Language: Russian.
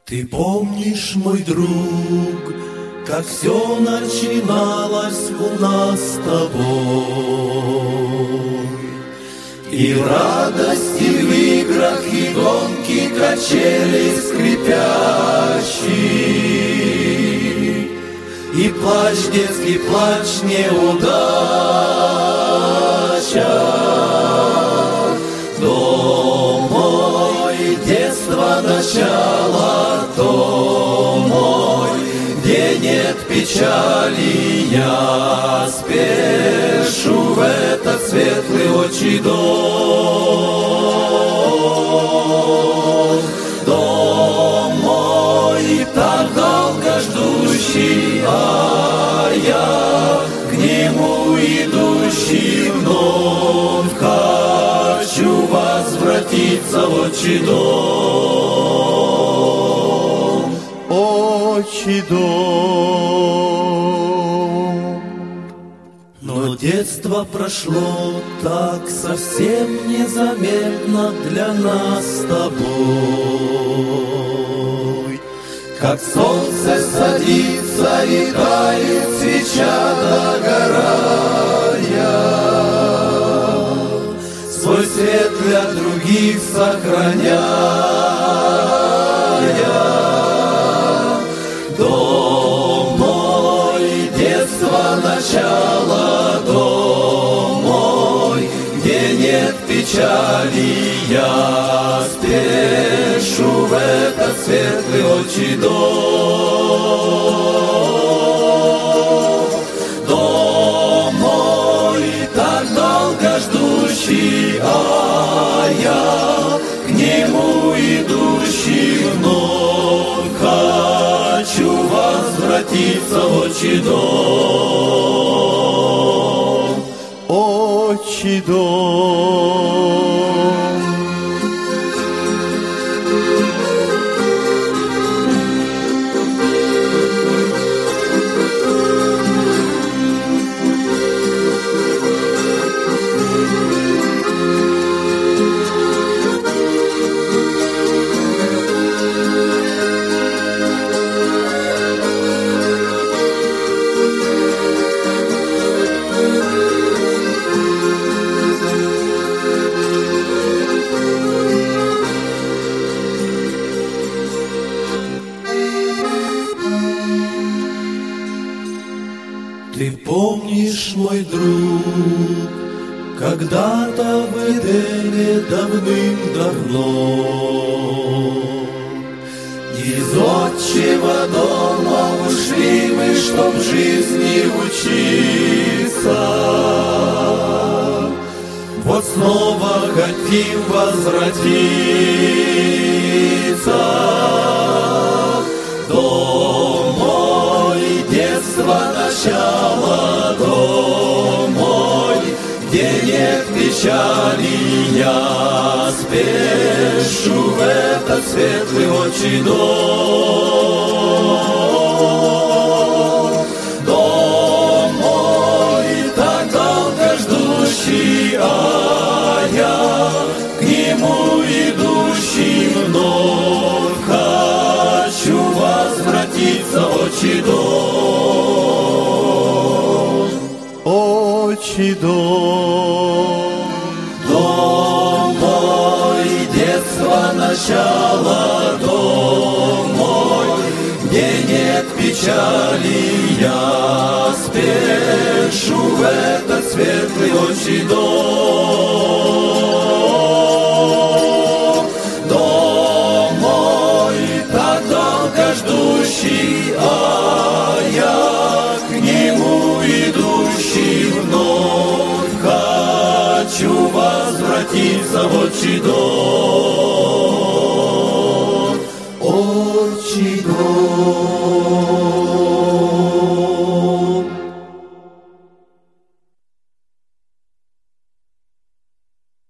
Ты помнишь, мой друг, как все начиналось у нас с тобой? И в радости, в играх, и гонки, качели скрипящие, и плач, детский плач, неудача. Дом мой, детство, начало, дом мой, где нет печали, я спешу в этот светлый отчий дом. Дом мой, так долго ждущий, а я к нему идущий вновь хочу возвратиться в отчий дом. Отчий дом. Но детство прошло так совсем незаметно для нас с тобой. Как солнце садится и тает свеча догорая, свой свет для других сохраняя. Дом мой, детство, начало, дом мой, где нет печали, я спешу в этот светлый отчий дом. Дом мой, так долго ждущий, а я к нему идущий вновь хочу возвратиться в отчий дом. Отчий дом. Ты помнишь, мой друг, когда-то в Эдеме давным-давно из отчего дома ушли мы, чтоб жизни учиться. Вот снова хотим возвратиться. Дом мой, детство, начало, дом мой, где нет печали, я спешу в этот светлый отчий дом. Дом мой, так долго ждущий, а я к нему идущий вновь хочу возвратиться в отчий дом. Отчий дом. Дом мой, детство, начало, дом мой, где нет печали, я спешу в этот светлый отчий дом. Дом мой, так долго ждущий, а я к нему идущий вновь хочу возвратиться в отчий дом.